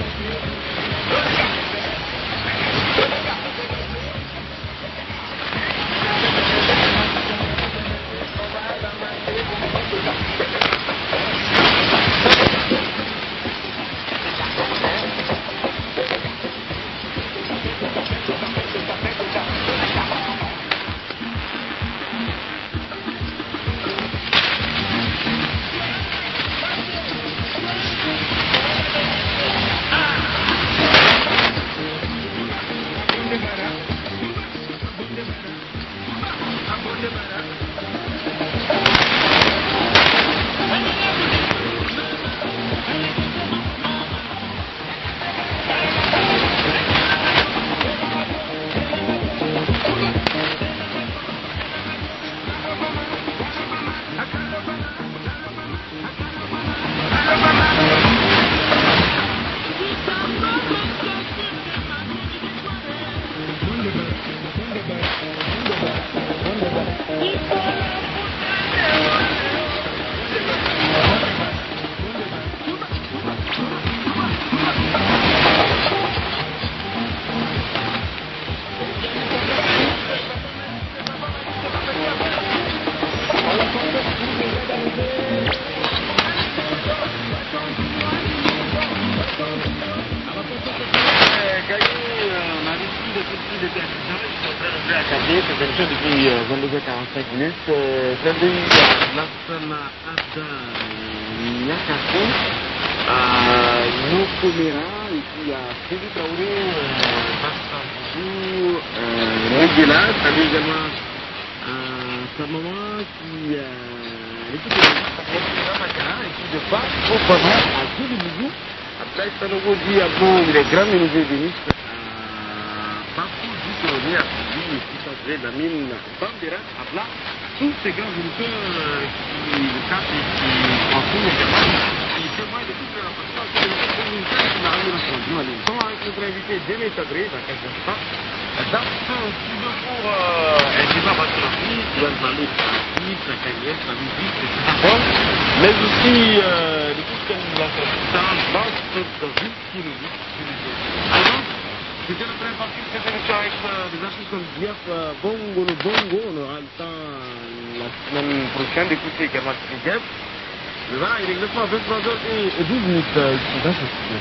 Depuis 22h45 minutes, Frédéric Lassana Ada Nyakasso, Nokomera, et puis à Frédéric Traoré, Basta Boubou, Nguela, salut également sa maman qui l'équipe de Makara, l'équipe de Bas, Obama, à Djili Boubou, à Blaise Sanogo dit avant les grands menuisiers de Nice, Bafou Djitoni, à Frédéric, et puis Sadré Lamine, Bandera, à Blas, tous ces grands auditeurs qui le capent et qui en font également, qui témoignent de toute la façon que le communicant qui m'a ramené la France du Mali. Nous avec notre invité Démé Sadré, dans quelques instants, dans ce studio pour un débat patriotique qui va nous parler de politique, sa carrière, sa musique, de tout ça, mais aussi de tout ce qu'elle nous a fait dans cette vie qui nous dit, qui nous dit. Alors, c'était la première partie de cette émission avec des artistes comme Diaf Bongo le Bongo. On aura le temps la semaine prochaine d'écouter également Diaf. Mais voilà, il est exactement 23h12 ici dans ce studio.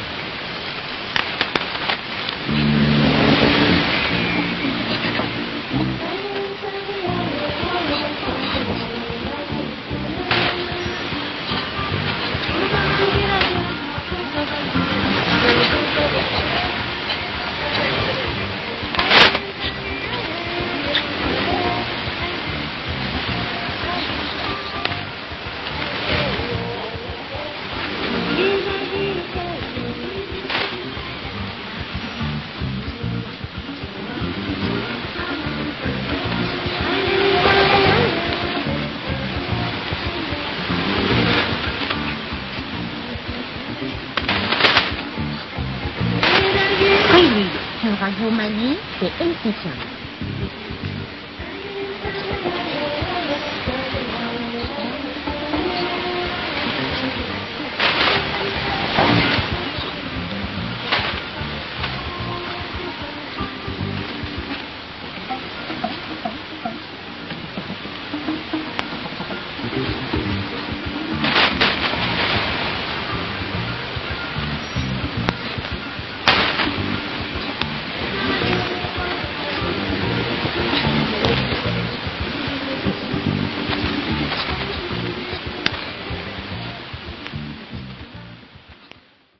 Radio Mali, c'est une session.